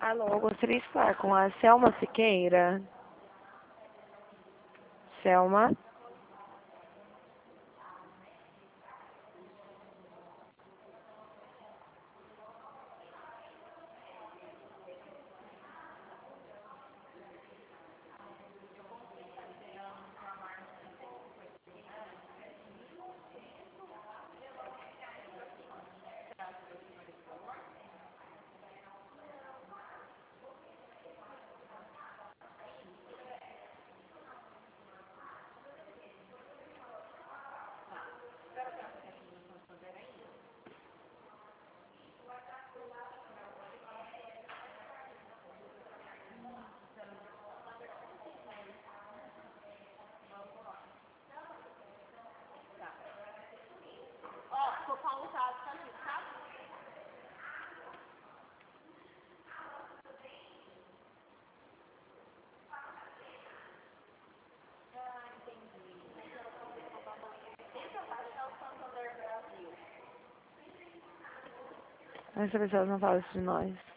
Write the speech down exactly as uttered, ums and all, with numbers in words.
Alô, eu gostaria de falar com a Selma Siqueira. Selma? Essa pessoa não fala isso de nós.